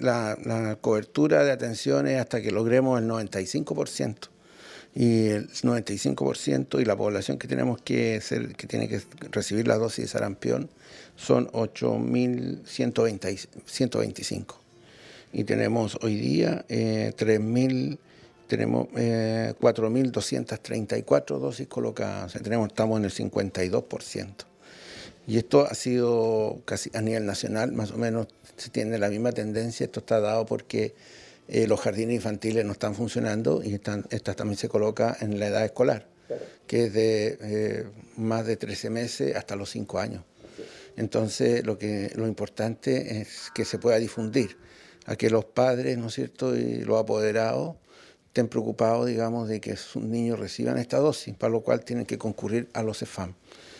la cobertura de atención es hasta que logremos el 95%. Y el 95% y la población que tenemos que ser, que tiene que recibir la dosis de sarampión son 8.125. Y tenemos hoy día 4.234 dosis colocadas. O sea, estamos en el 52%. Y esto ha sido casi a nivel nacional, más o menos se tiene la misma tendencia. Esto está dado porque los jardines infantiles no están funcionando y esta también se coloca en la edad escolar, que es de más de 13 meses hasta los 5 años. Entonces lo importante es que se pueda difundir, a que los padres, ¿no es cierto?, y los apoderados estén preocupados, digamos, de que sus niños reciban esta dosis, para lo cual tienen que concurrir a los CEFAM.